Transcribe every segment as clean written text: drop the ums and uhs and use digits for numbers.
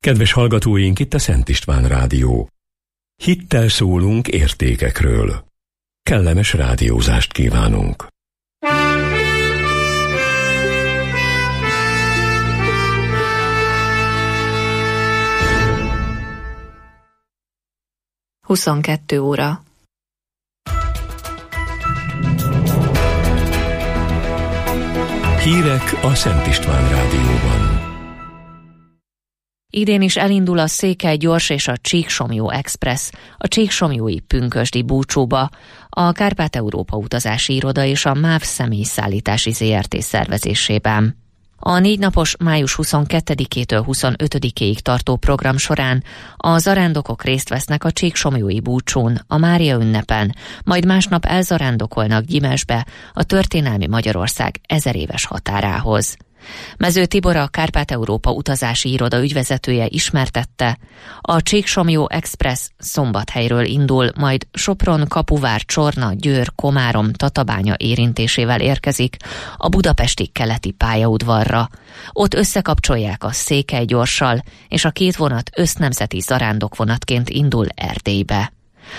Kedves hallgatóink, itt a Szent István Rádió. Hittel szólunk értékekről. Kellemes rádiózást kívánunk. Huszonkettő óra. Hírek a Szent István Rádióban. Idén is elindul a Székely Gyors és a Csíksomlyó Express a csíksomlyói pünkösdi búcsúba, a Kárpát-Európa utazási iroda és a MÁV személyszállítási ZRT szervezésében. A 4 napos május 22-től 25-ig tartó program során a zarándokok részt vesznek a csíksomlyói búcsún, a Mária ünnepen, majd másnap elzarándokolnak Gyimesbe, a történelmi Magyarország 1000 éves határához. Mező Tibor, a Kárpát-Európa utazási iroda ügyvezetője ismertette, a Csíksomlyó Express Szombathelyről indul, majd Sopron, Kapuvár, Csorna, Győr, Komárom, Tatabánya érintésével érkezik a budapesti keleti pályaudvarra. Ott összekapcsolják a Székely Gyorssal, és a 2 vonat össznemzeti zarándokvonatként indul Erdélybe.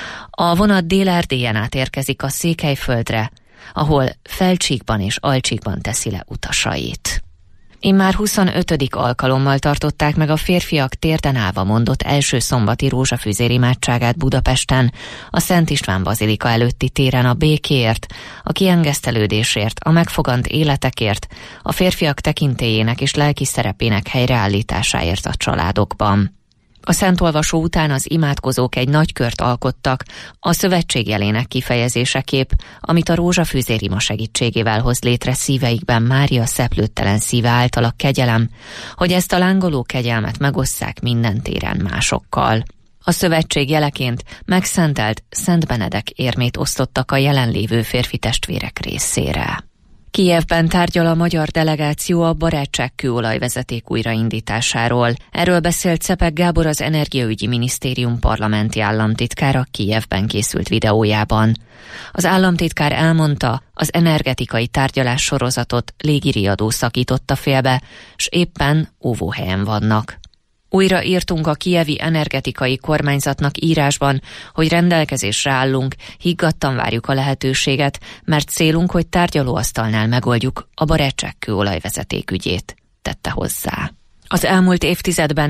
A vonat Dél-Erdélyen át érkezik a Székelyföldre, ahol Felcsíkban és Alcsíkban teszi le utasait. Immár 25. alkalommal tartották meg a férfiak térden állva mondott első szombati rózsafűzér imádságát Budapesten, a Szent István bazilika előtti téren a békéért, a kiengesztelődésért, a megfogant életekért, a férfiak tekintélyének és lelki szerepének helyreállításáért a családokban. A szentolvasó után az imádkozók egy nagy kört alkottak a szövetség jelének kifejezéseképp, amit a rózsafűzér ima segítségével hoz létre szíveikben Mária szeplőttelen szíve által a kegyelem, hogy ezt a lángoló kegyelmet megosszák minden téren másokkal. A szövetség jeleként megszentelt Szent Benedek érmét osztottak a jelenlévő férfi testvérek részére. Kijevben tárgyal a magyar delegáció a barátságkőolajvezeték újraindításáról. Erről beszélt Czepek Gábor, az Energiaügyi Minisztérium parlamenti államtitkára Kijevben készült videójában. Az államtitkár elmondta, az energetikai tárgyalás sorozatot légiriadó szakította félbe, s éppen óvóhelyen vannak. Újra írtunk a kijevi energetikai kormányzatnak írásban, hogy rendelkezésre állunk, higgadtan várjuk a lehetőséget, mert célunk, hogy tárgyalóasztalnál megoldjuk a barátságkőolajvezeték ügyét, tette hozzá. Az elmúlt évtizedben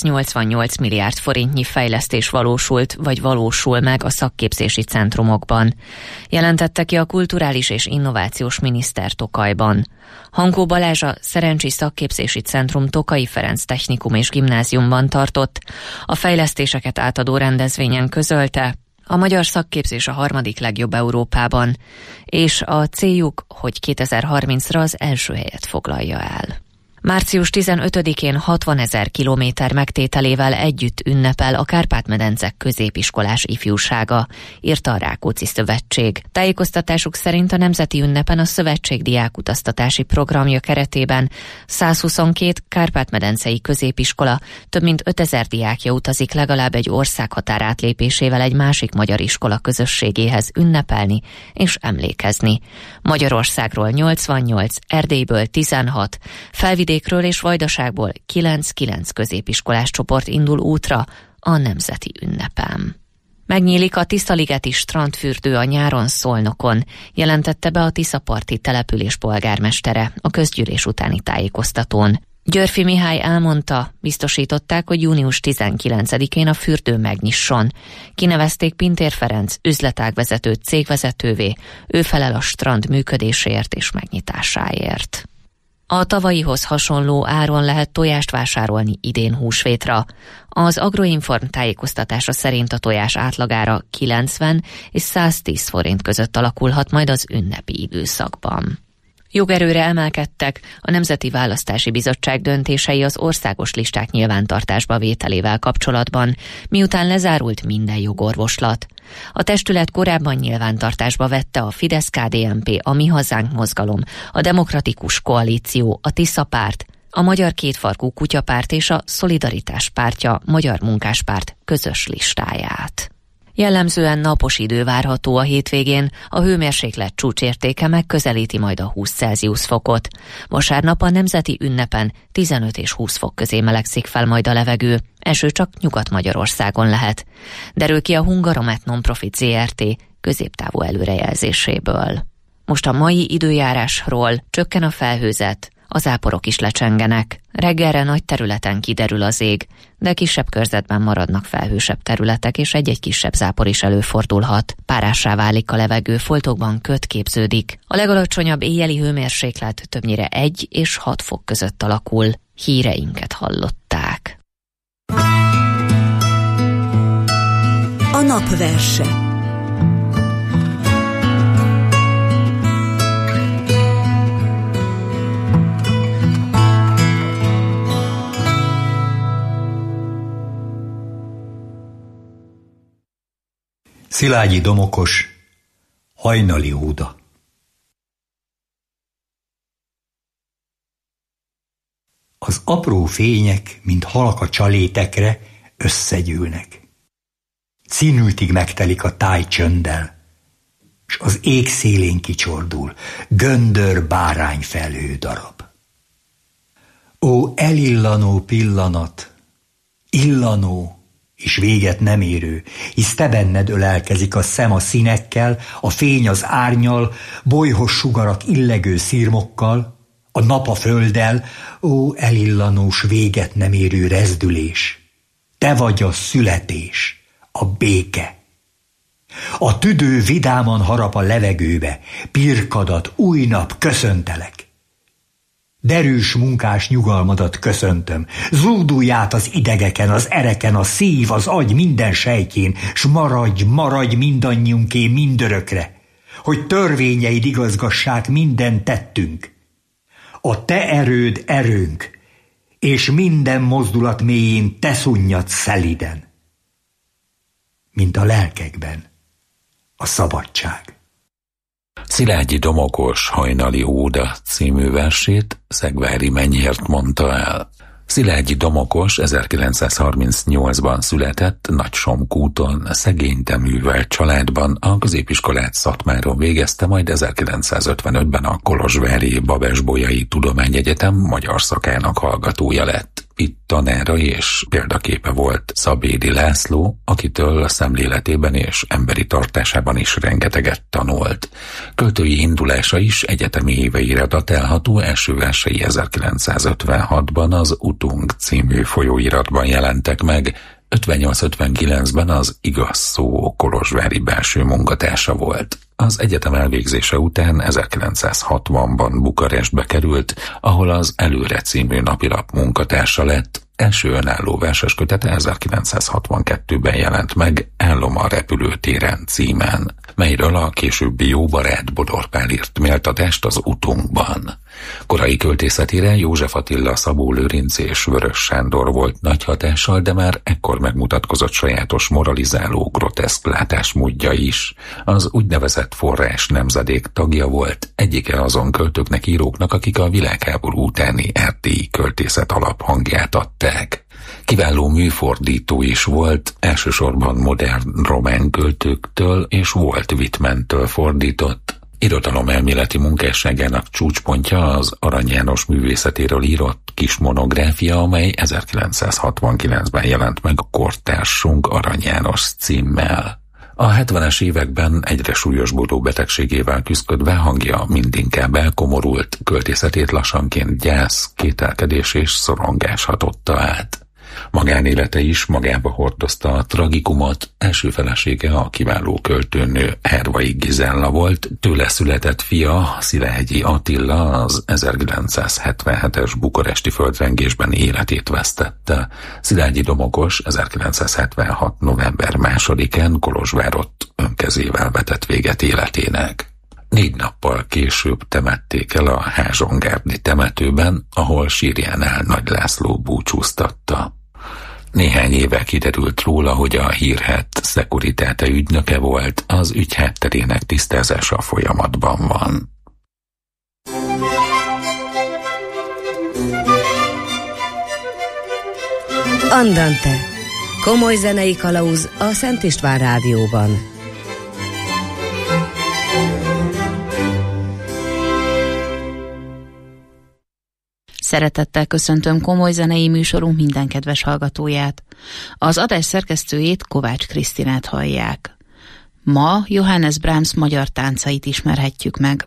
488 milliárd forintnyi fejlesztés valósult vagy valósul meg a szakképzési centrumokban, jelentette ki a Kulturális és Innovációs Miniszter Tokajban. Hankó Balázs, a Szerencsi Szakképzési Centrum Tokai Ferenc Technikum és Gimnáziumban tartott, a fejlesztéseket átadó rendezvényen közölte, a magyar szakképzés a 3. legjobb Európában, és a céljuk, hogy 2030-ra az első helyet foglalja el. Március 15-én 60 000 kilométer megtételével együtt ünnepel a Kárpát-medence középiskolás ifjúsága, írta a Rákóczi Szövetség. Tájékoztatásuk szerint a nemzeti ünnepen a szövetség diákutaztatási programja keretében 122 kárpát-medencei középiskola több mint 5000 diákja utazik legalább egy országhatár átlépésével egy másik magyar iskola közösségéhez ünnepelni és emlékezni. Magyarországról 88, Erdélyből 16, Felvidékről és Vajdaságból 9 középiskolás csoport indul útra a nemzeti ünnepen. Megnyílik a Tiszaligeti strandfürdő a nyáron Szolnokon, jelentette be a Tiszaparti település polgármestere a közgyűlés utáni tájékoztatón. Györfi Mihály elmondta, biztosították, hogy június 19-én a fürdő megnyisson. Kinevezték Pintér Ferenc üzletágvezetőt cégvezetővé, ő felel a strand működéséért és megnyitásáért. A tavalyihoz hasonló áron lehet tojást vásárolni idén húsvétra. Az Agroinform tájékoztatása szerint a tojás átlagára 90 és 110 forint között alakulhat majd az ünnepi időszakban. Jogerőre emelkedtek a Nemzeti Választási Bizottság döntései az országos listák nyilvántartásba vételével kapcsolatban, miután lezárult minden jogorvoslat. A testület korábban nyilvántartásba vette a Fidesz-KDNP, a Mi Hazánk mozgalom, a Demokratikus Koalíció, a Tisza párt, a Magyar Kétfarkú Kutyapárt és a Szolidaritás pártja, Magyar Munkáspárt közös listáját. Jellemzően napos idő várható a hétvégén, a hőmérséklet csúcsértéke megközelíti majd a 20 Celsius fokot. Vasárnap a nemzeti ünnepen 15 és 20 fok közé melegszik fel majd a levegő, eső csak Nyugat-Magyarországon lehet. Derül ki a Hungaromet Non-Profit Zrt. Középtávú előrejelzéséből. Most a mai időjárásról: csökken a felhőzet, a záporok is lecsengenek. Reggelre nagy területen kiderül az ég, de kisebb körzetben maradnak felhősebb területek, és egy-egy kisebb zápor is előfordulhat. Párássá válik a levegő, foltokban köd képződik. A legalacsonyabb éjjeli hőmérséklet többnyire 1 és 6 fok között alakul. Híreinket hallották. A napverse. Szilágyi Domokos, hajnali óda. Az apró fények, mint halak a csalétekre, összegyűlnek. Színültig megtelik a táj csönddel, s az ég szélén kicsordul göndör bárány felhő darab. Ó, elillanó pillanat, illanó és véget nem érő, hisz te benned ölelkezik a szem a színekkel, a fény az árnnyal, bolyhos sugarak illegő szirmokkal, a nap a földdel, ó, elillanós véget nem érő rezdülés. Te vagy a születés, a béke. A tüdő vidáman harap a levegőbe, pirkadat, új nap, köszöntelek. Derűs munkás nyugalmadat köszöntöm, zúdulját az idegeken, az ereken, a szív, az agy minden sejtjén, s maradj mindannyiunké mindörökre, hogy törvényeid igazgassák minden tettünk. A te erőd erőnk, és minden mozdulat mélyén te szunnyadsz szeliden, mint a lelkekben a szabadság. Szilágyi Domokos hajnali óda című versét Szegvári Menyhért mondta el. Szilágyi Domokos 1938-ban született Nagysomkúton, szegény, de művelt családban, a középiskolát Szatmáron végezte, majd 1955-ben a kolozsvári Babes-Bolyai Tudományegyetem magyar szakának hallgatója lett. Itt tanára és példaképe volt Szabédi László, akitől szemléletében és emberi tartásában is rengeteget tanult. Költői indulása is egyetemi éveire datálható, első versei 1956-ban az Utunk című folyóiratban jelentek meg, 58-59-ben az Igaz szó kolozsvári belső munkatársa volt. Az egyetem elvégzése után 1960-ban Bukarestbe került, ahol az Előre című napilap munkatársa lett. Első önálló verses kötete 1962-ben jelent meg, Állom a repülőtéren címen, melyről a későbbi jó barát Bodor Pál írt méltatást az Utunkban. Korai költészetére József Attila, Szabó Lőrinc és Vörös Sándor volt nagy hatással, de már ekkor megmutatkozott sajátos moralizáló, groteszk látásmódja is. Az úgynevezett forrás nemzedék tagja volt, egyike azon költőknek, íróknak, akik a világháború utáni erdélyi költészet alaphangját adták. Kiváló műfordító is volt, elsősorban modern román költőktől és Walt Whitmantől fordított. Irodalomelméleti munkásságának csúcspontja az Arany János művészetéről írott kis monográfia, amely 1969-ben jelent meg a Kortársunk Arany János címmel. A 70-es években egyre súlyosbodó betegségével küszködve hangja mindinkább elkomorult, költészetét lassanként gyász, kételkedés és szorongás hatotta át. Magánélete is magába hordozta a tragikumot, első felesége a kiváló költőnő Hervai Gizella volt, tőle született fia Szilágyi Attila az 1977-es bukaresti földrengésben életét vesztette. Szilágyi Domokos 1976. november 2-án Kolozsvárott önkezével vetett véget életének. 4 nappal később temették el a Házsongárdi temetőben, ahol sírjánál Nagy László búcsúztatta. Néhány éve kiderült róla, hogy a hírhedt Securitate ügynöke volt, az ügy hátterének tisztázása folyamatban van. Andante. Komoly zenei kalauz a Szent István Rádióban. Szeretettel köszöntöm komoly zenei műsorunk minden kedves hallgatóját. Az adás szerkesztőjét, Kovács Krisztinát hallják. Ma Johannes Brahms magyar táncait ismerhetjük meg.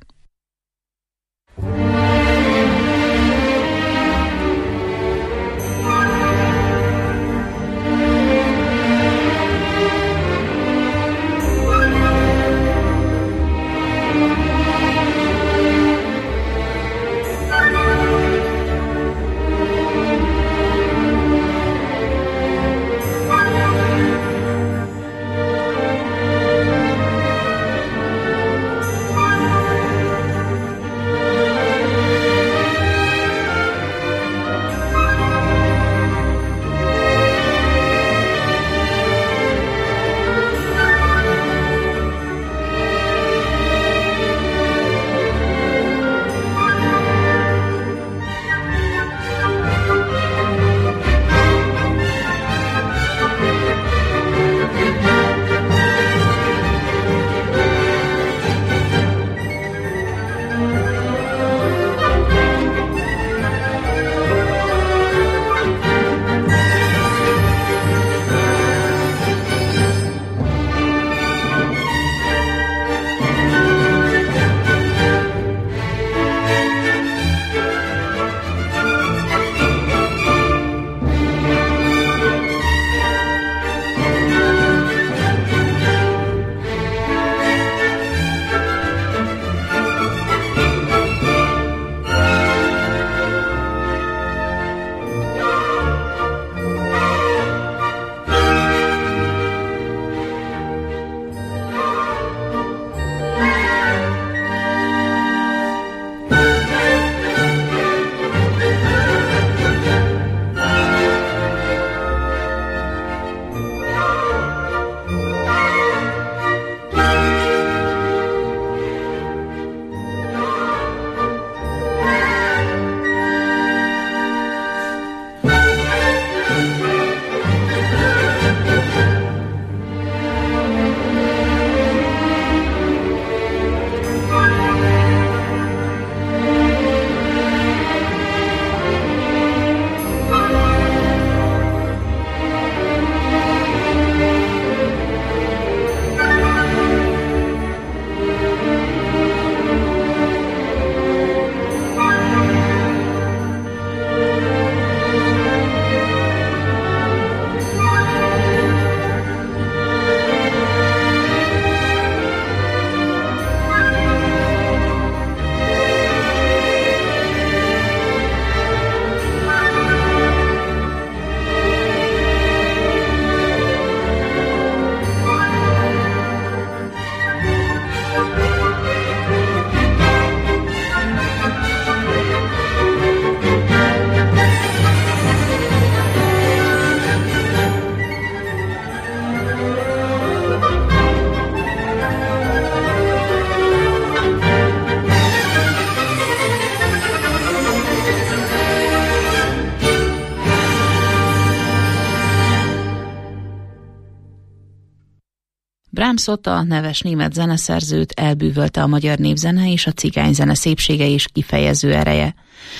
Brahmsot, a neves német zeneszerzőt elbűvölte a magyar népzene és a cigányzene szépsége és kifejező ereje.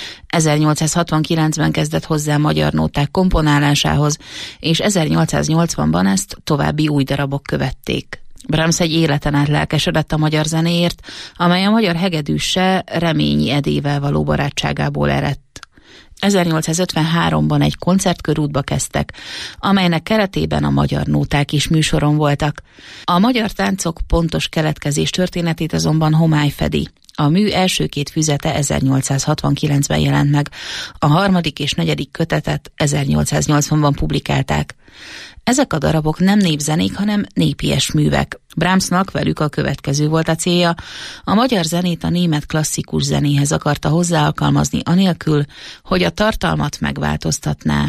1869-ben kezdett hozzá magyar nóták komponálásához, és 1880-ban ezt további új darabok követték. Brahms egy életen át lelkesedett a magyar zenéért, amely a magyar hegedűssel, Reményi Edével való barátságából eredt. 1853-ban egy koncertkörútba kezdtek, amelynek keretében a magyar nóták is műsoron voltak. A magyar táncok pontos keletkezés történetét azonban homály fedi. A mű első két füzete 1869-ben jelent meg, a harmadik és negyedik kötetet 1880-ban publikálták. Ezek a darabok nem népzenék, hanem népies művek. Brahmsnak velük a következő volt a célja: a magyar zenét a német klasszikus zenéhez akarta hozzáalkalmazni anélkül, hogy a tartalmat megváltoztatná.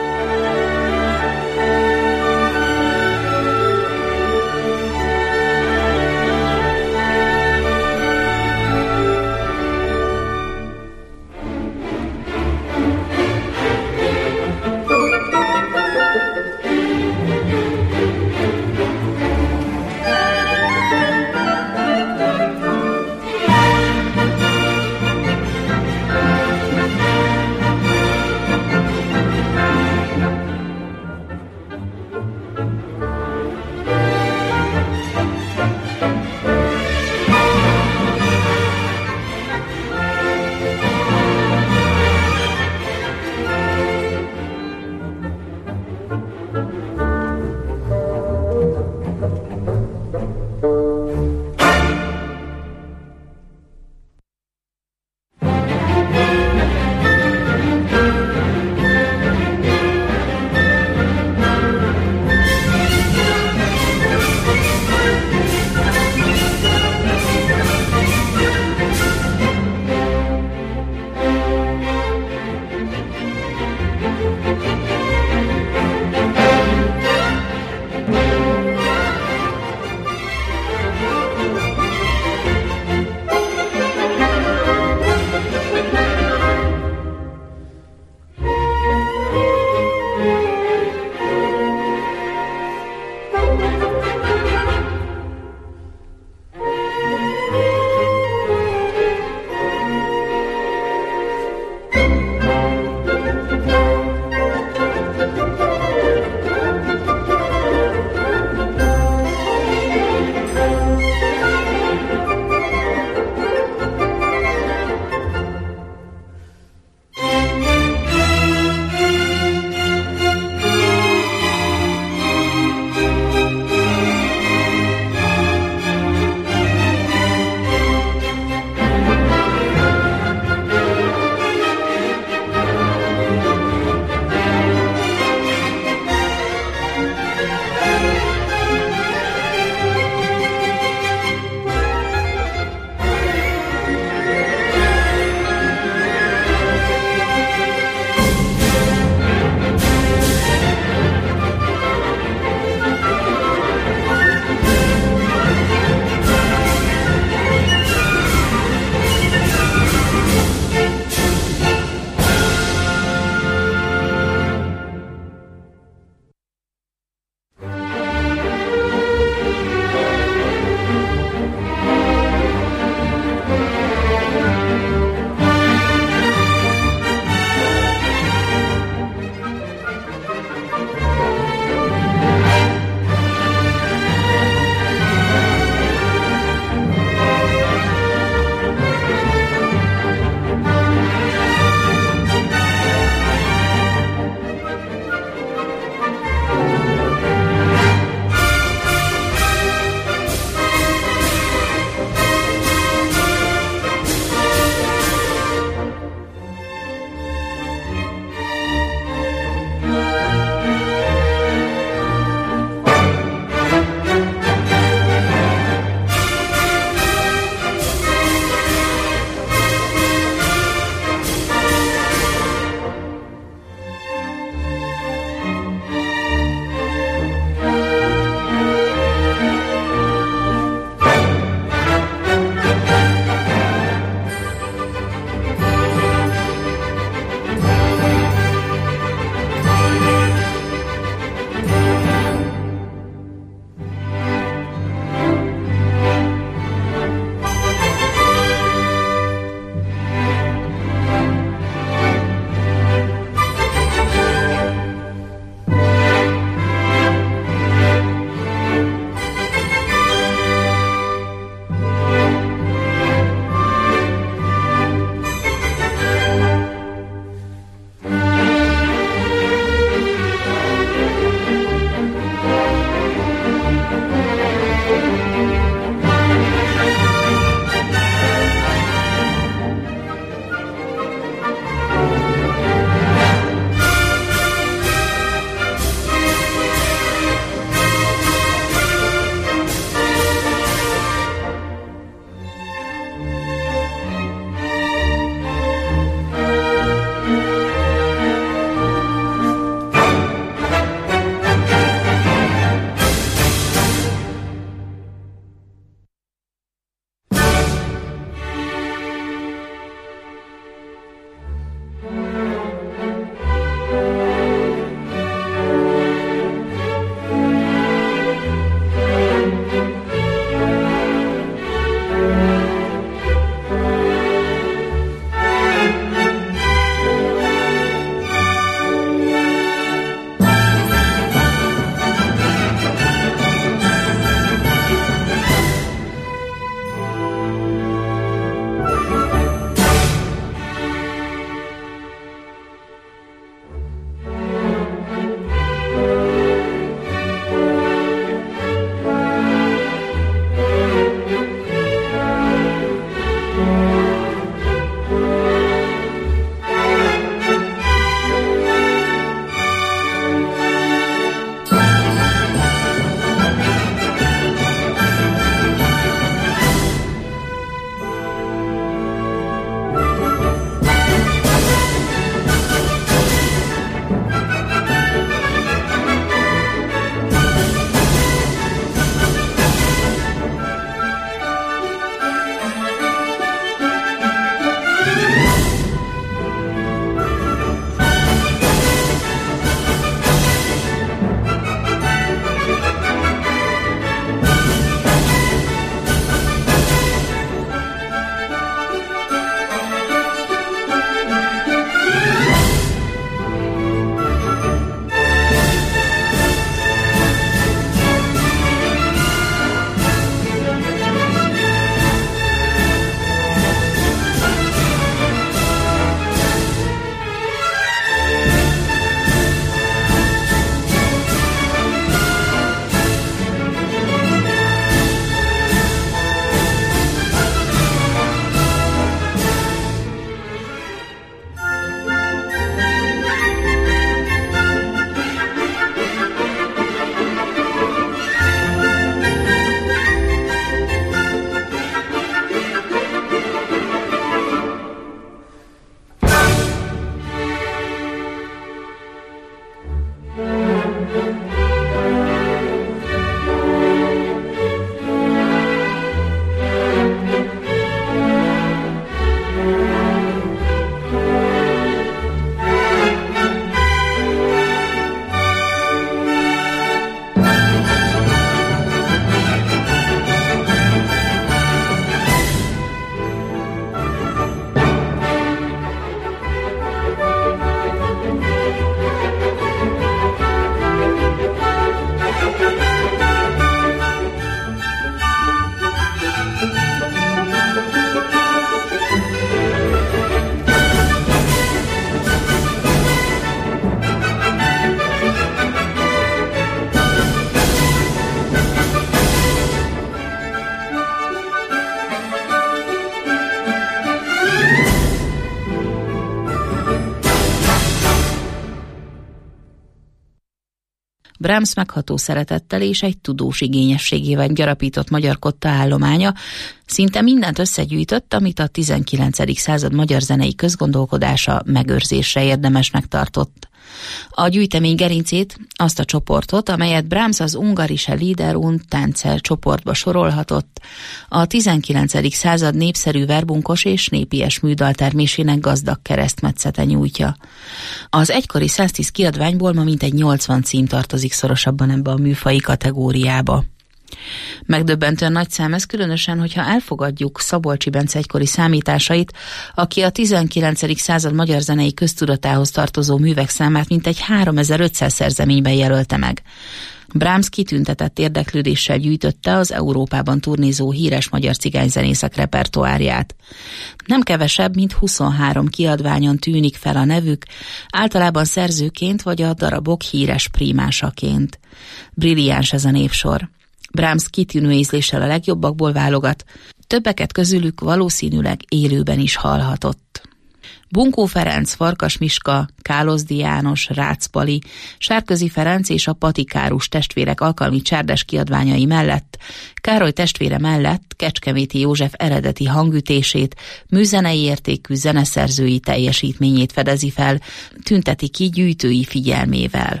Brahms megható szeretettel és egy tudós igényességével gyarapított magyar kotta állománya szinte mindent összegyűjtött, amit a 19. század magyar zenei közgondolkodása megőrzésre érdemesnek tartott. A gyűjtemény gerincét, azt a csoportot, amelyet Brahms az Ungarische Lieder und Tänze csoportba sorolhatott, a 19. század népszerű verbunkos és népies műdaltermésének gazdag keresztmetszete nyújtja. Az egykori 110 kiadványból ma mintegy 80 cím tartozik szorosabban ebbe a műfaji kategóriába. Megdöbbentően nagy szám ez, különösen, hogyha elfogadjuk Szabolcsi Bence egykori számításait, aki a 19. század magyar zenei köztudatához tartozó művek számát mintegy 3500 szerzeményben jelölte meg. Brahms kitüntetett érdeklődéssel gyűjtötte az Európában turnézó híres magyar cigányzenészek repertoárját. Nem kevesebb, mint 23 kiadványon tűnik fel a nevük, általában szerzőként vagy a darabok híres prímásaként. Brilliáns ez a névsor. Brahms kitűnő ízléssel a legjobbakból válogat, többeket közülük valószínűleg élőben is hallhatott. Bunkó Ferenc, Farkas Miska, Kálozdi János, Rácz Pali, Sárközi Ferenc és a Patikárus testvérek alkalmi csárdás kiadványai mellett, Károly testvére mellett Kecskeméti József eredeti hangütését, műzenei értékű zeneszerzői teljesítményét fedezi fel, tünteti ki gyűjtői figyelmével.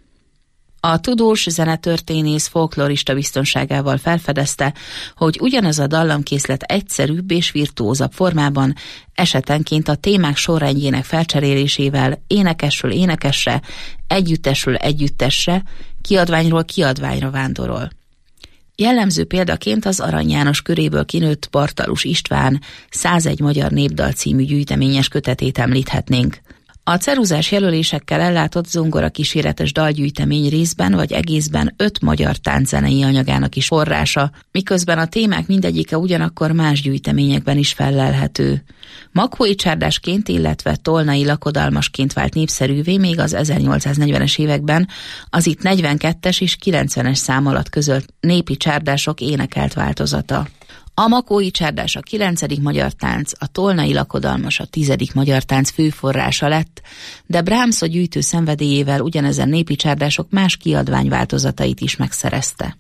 A tudós zenetörténész folklorista biztonságával felfedezte, hogy ugyanaz a dallamkészlet egyszerűbb és virtuózabb formában, esetenként a témák sorrendjének felcserélésével énekesről énekesre, együttesről együttesre, kiadványról kiadványra vándorol. Jellemző példaként az Arany János köréből kinőtt Bartalus István 101 magyar népdal című gyűjteményes kötetét említhetnénk. A ceruzás jelölésekkel ellátott zongora kíséretes dalgyűjtemény részben vagy egészben 5 magyar tánczenei anyagának is forrása, miközben a témák mindegyike ugyanakkor más gyűjteményekben is fellelhető. Makói csárdásként, illetve tolnai lakodalmasként vált népszerűvé még az 1840-es években az itt 42-es és 90-es szám alatt közölt népi csárdások énekelt változata. A makói csárdás a 9. magyar tánc, a tolnai lakodalmas a 10. magyar tánc főforrása lett, de Brahms a gyűjtő szenvedélyével ugyanezen népi csárdások más kiadványváltozatait is megszerezte.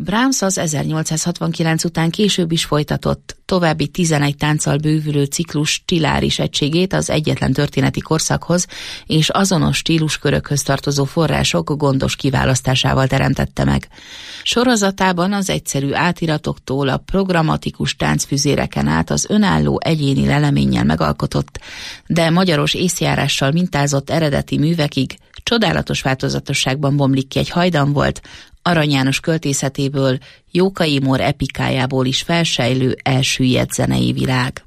Brahms az 1869 után később is folytatott további 11 tánccal bővülő ciklus stiláris egységét az egyetlen történeti korszakhoz és azonos stíluskörökhöz tartozó források gondos kiválasztásával teremtette meg. Sorozatában az egyszerű átiratoktól a programatikus táncfüzéreken át az önálló egyéni leleménnyel megalkotott, de magyaros észjárással mintázott eredeti művekig csodálatos változatosságban bomlik ki egy hajdan volt, Arany János költészetéből, Jókai Mór epikájából is felsejlő elsüllyedt zenei világ.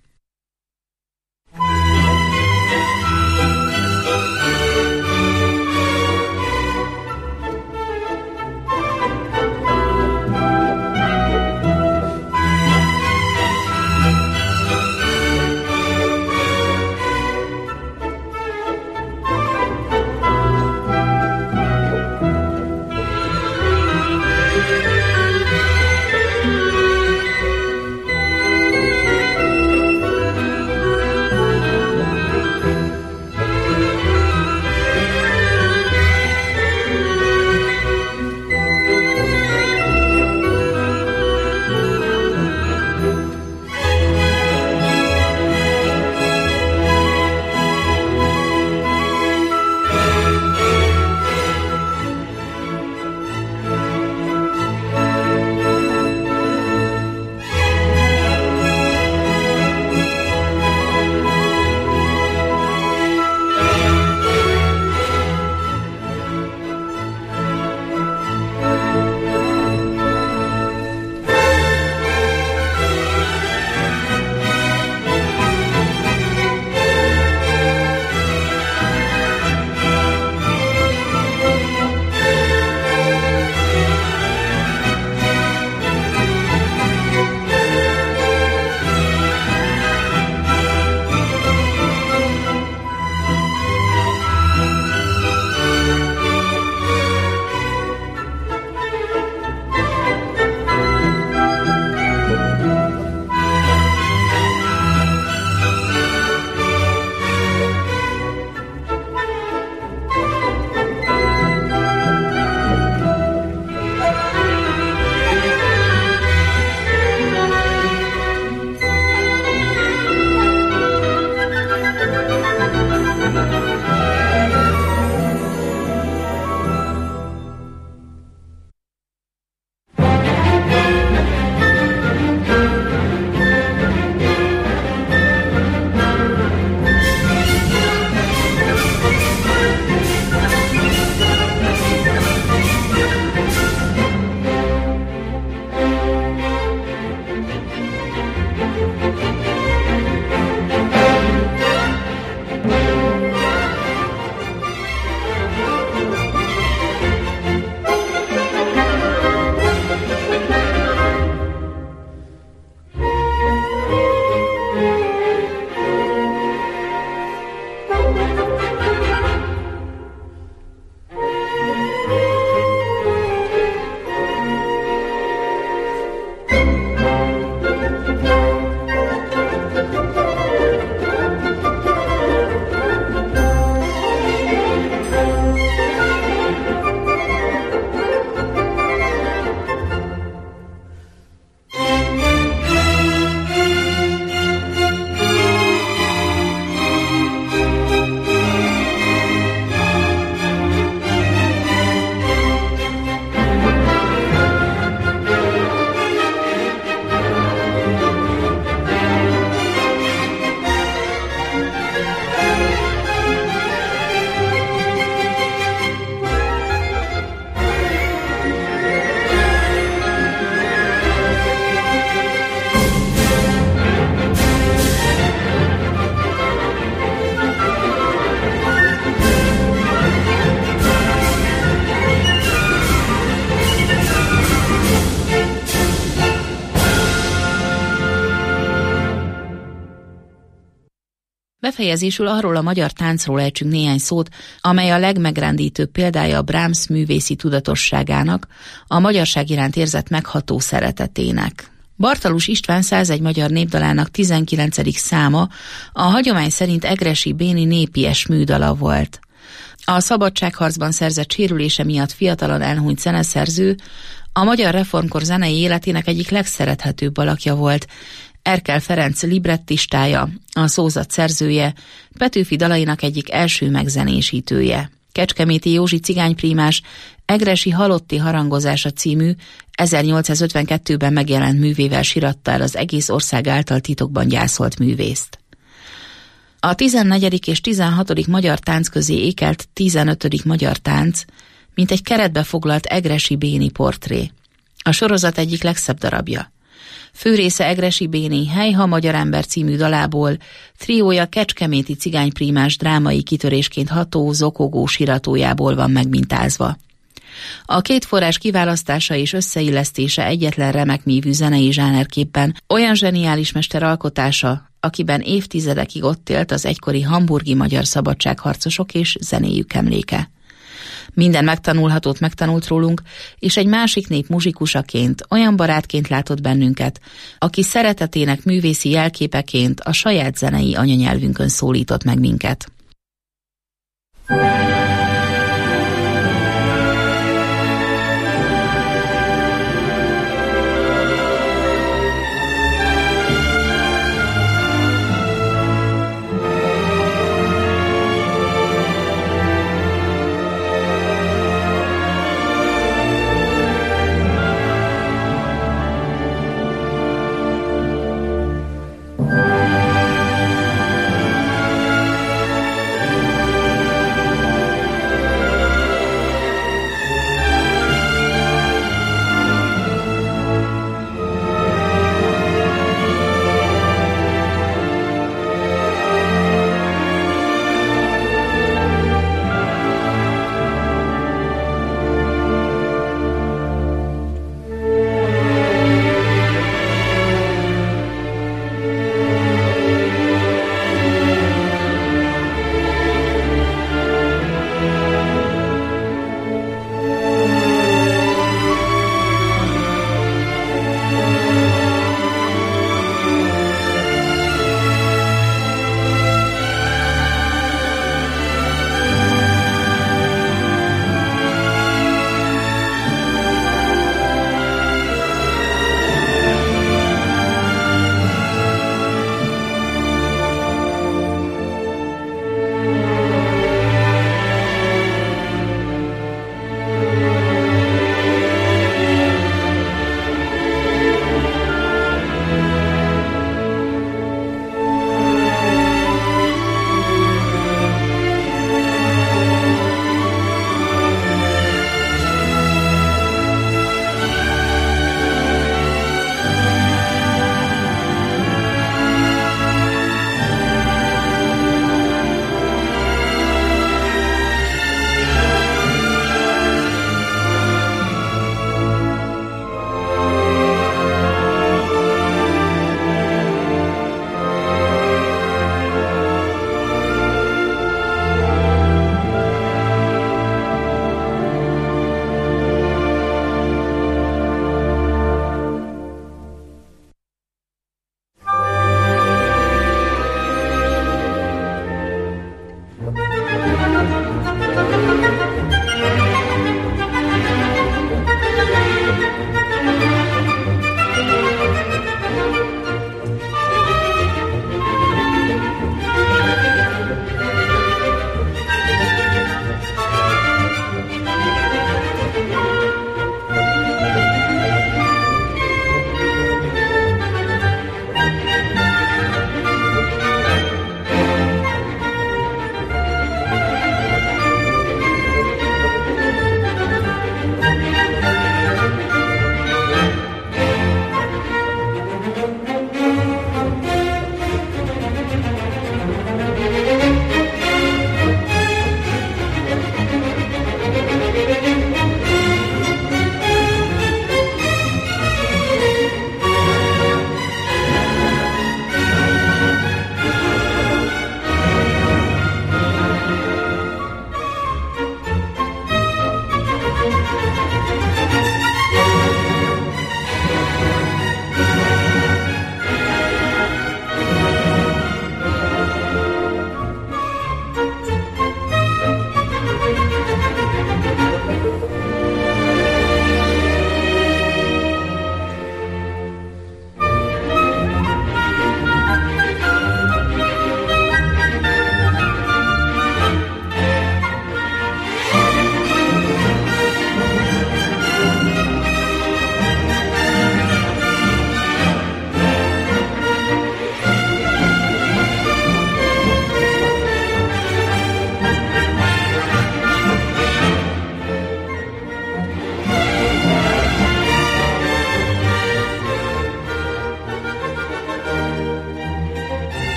Befejezésül arról a magyar táncról ejtsünk néhány szót, amely a legmegrendítőbb példája a Brahms művészi tudatosságának, a magyarság iránt érzett megható szeretetének. Bartalus István 101 magyar népdalának 19. száma a hagyomány szerint egressy béni népies műdala volt. A szabadságharcban szerzett sérülése miatt fiatalon elhunyt zeneszerző A magyar reformkor zenei életének egyik legszerethetőbb alakja volt. Erkel Ferenc librettistája, a szózat szerzője, Petőfi dalainak egyik első megzenésítője. Kecskeméti Józsi cigányprímás Egressy halotti harangozása című 1852-ben megjelent művével síratta el az egész ország által titokban gyászolt művészt. A 14. és 16. magyar tánc közé ékelt 15. magyar tánc, mint egy keretbe foglalt Egressy Béni portré. A sorozat egyik legszebb darabja. Főrésze Egressy Béni Helyha magyar ember című dalából, triója kecskeméti cigányprímás drámai kitörésként ható, zokogó síratójából van megmintázva. A két forrás kiválasztása és összeillesztése egyetlen remek mívű zenei zsánerképpen olyan zseniális mester alkotása, akiben évtizedekig ott élt az egykori hamburgi magyar szabadságharcosok és zenéjük emléke. Minden megtanulhatót megtanult rólunk, és egy másik nép muzsikusaként, olyan barátként látott bennünket, aki szeretetének művészi jelképeként a saját zenei anyanyelvünkön szólított meg minket.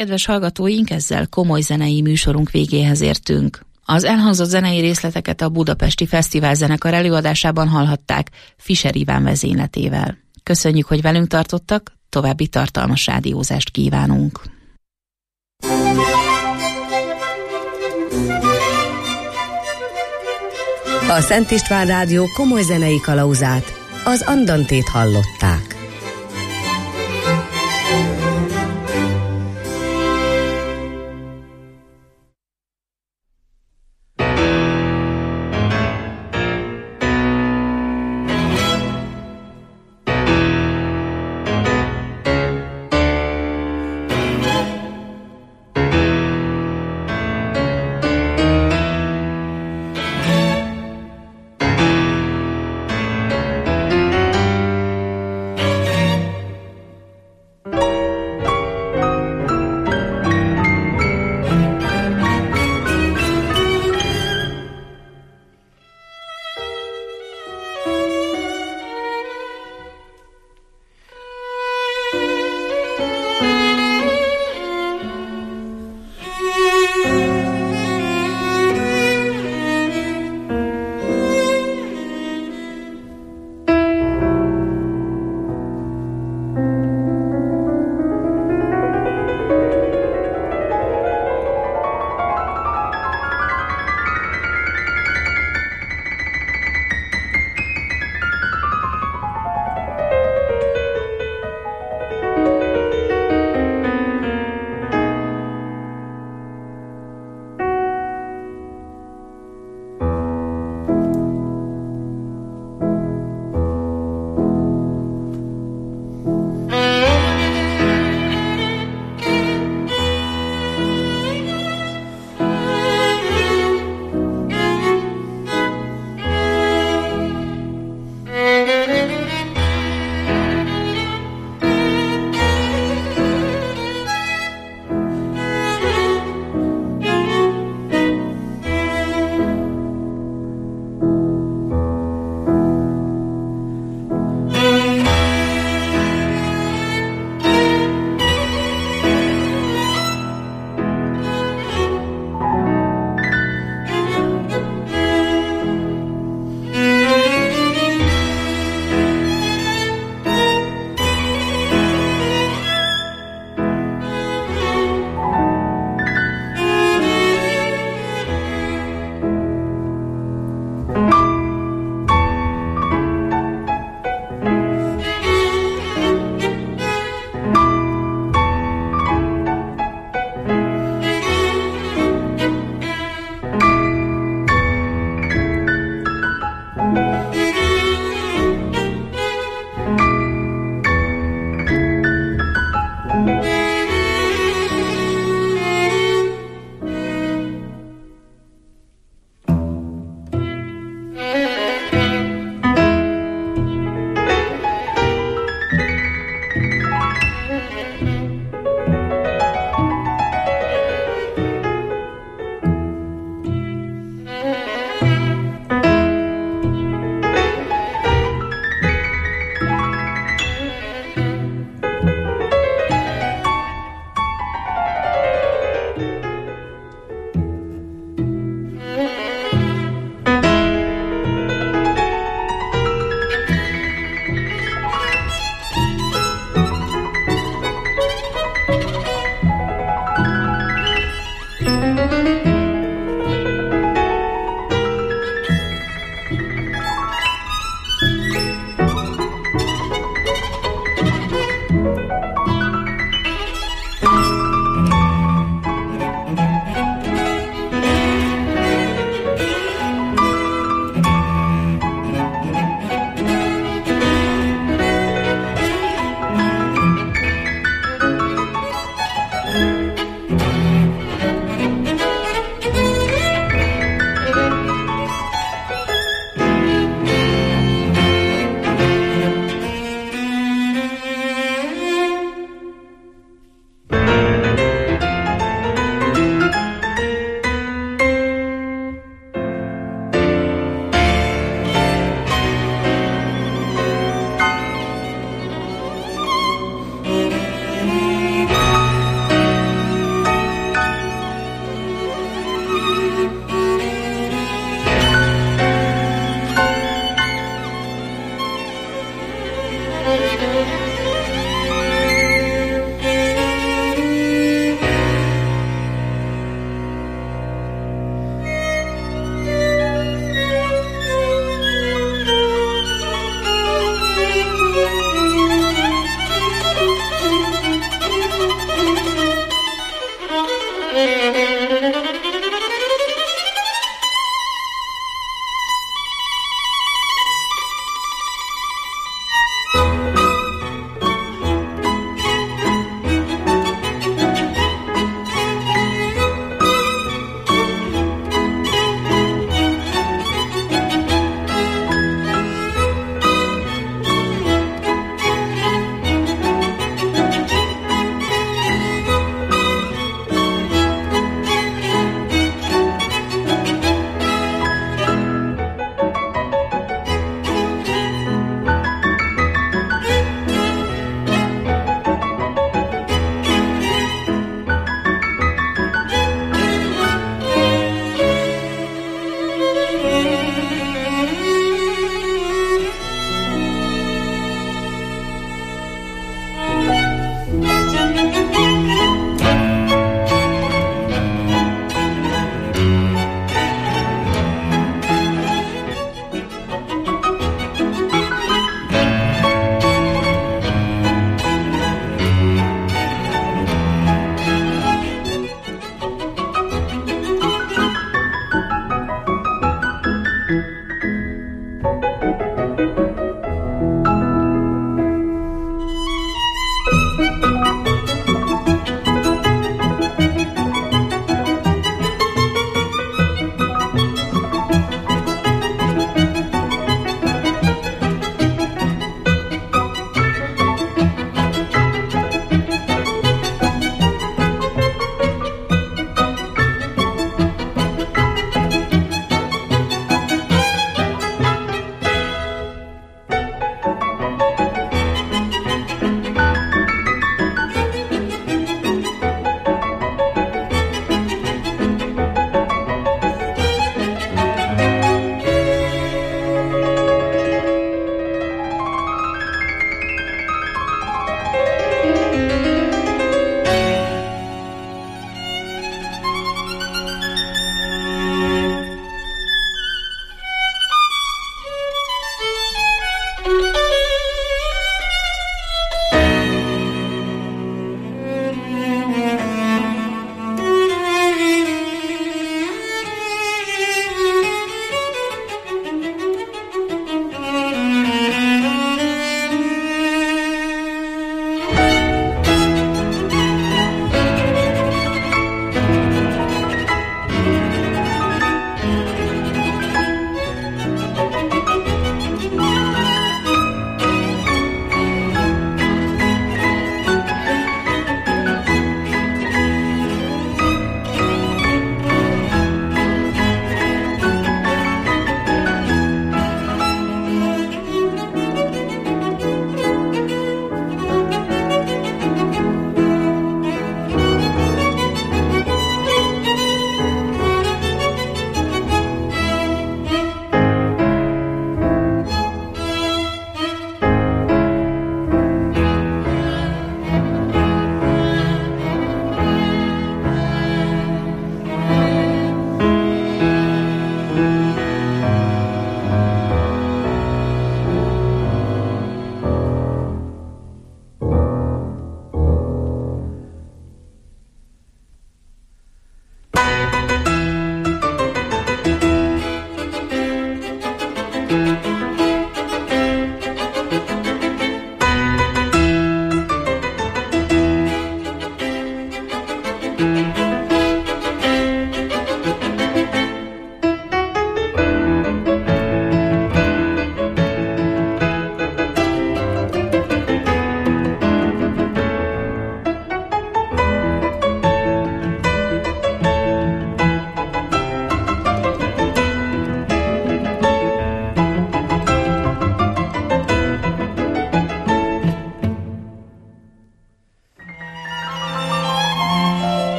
Kedves hallgatóink, ezzel komoly zenei műsorunk végéhez értünk. Az elhangzott zenei részleteket a Budapesti Fesztiválzenekar előadásában hallhatták Fischer Iván vezényletével. Köszönjük, hogy velünk tartottak, további tartalmas rádiózást kívánunk. A Szent István Rádió komoly zenei kalauzát, az Andantét hallották.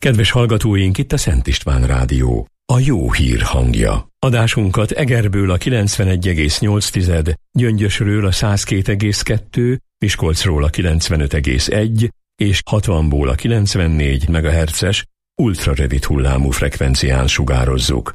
Kedves hallgatóink, itt a Szent István Rádió, a jó hír hangja. Adásunkat Egerből a 91,8, Gyöngyösről a 102,2, Miskolcról a 95,1 és 60-ból a 94 MHz-es ultrarövid hullámú frekvencián sugározzuk.